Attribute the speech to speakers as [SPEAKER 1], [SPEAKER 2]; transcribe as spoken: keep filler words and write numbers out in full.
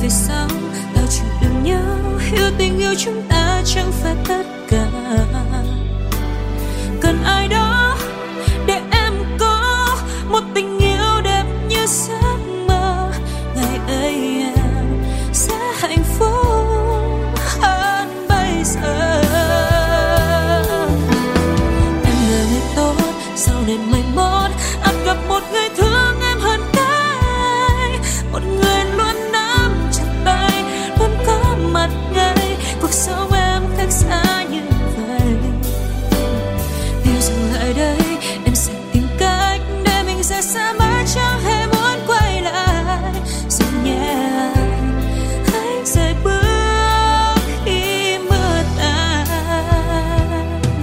[SPEAKER 1] về sau ta chịu đựng nhau, yêu tình yêu chúng ta chẳng phải tất cả. Cần ai đó để em có một tình yêu đẹp như giấc mơ, ngày ấy em sẽ hạnh phúc hơn bây giờ. Em là người tốt, sau này mai mốt anh gặp một người thương